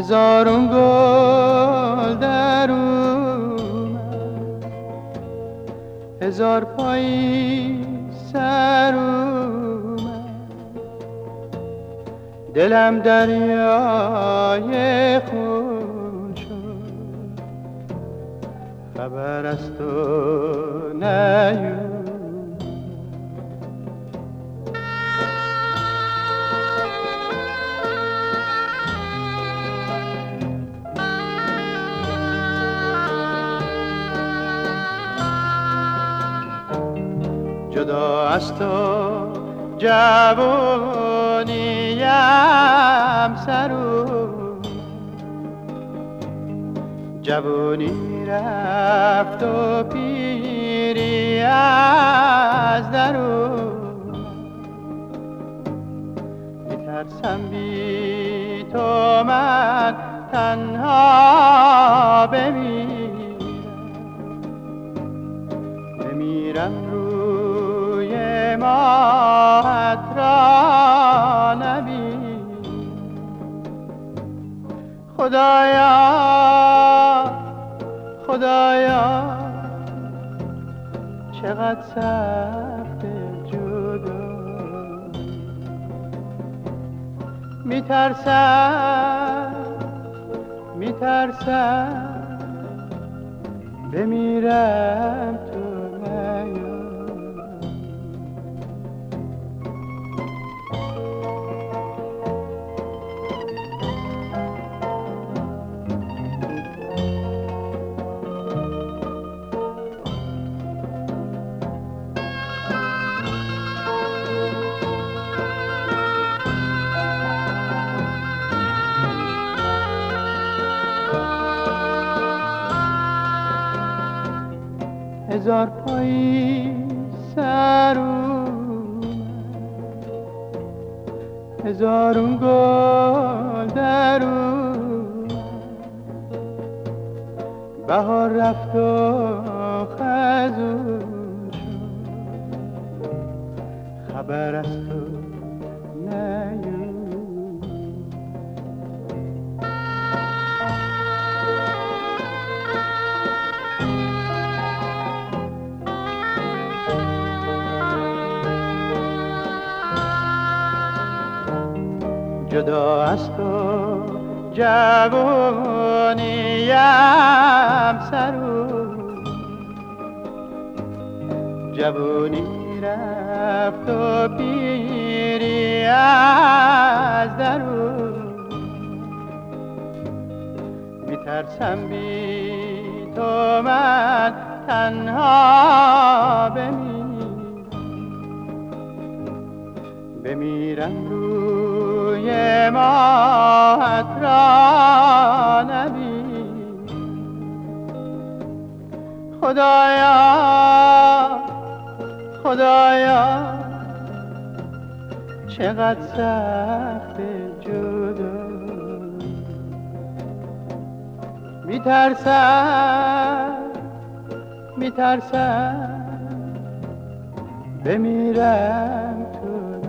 هزارون گل در اومد، هزار پایی سر اومد، دلم دریای خون شد، خبر از تو نیومد. جدا از تو جوانیم سر اومد، جوانی رفت و پیری از در اومد. میترسم بی تو من تنها بمیرم روی ماهت را نبینم. خدایا خدایا چقدر سخت جدا، میترسم بمیرم تو نیای. هزار پایی سر اومد، هزارون گل در اومد، بهار رفت و خزون شد، خبر از تو نیومد. جدا از تو جوانیم سر اومد، جوانی رفت و پیری از در اومد. میترسم بی تو من تنها بمیرم روی ماهت را نبینم. خدایا خدایا چقدر سخت جدا، میترسم بمیرم تو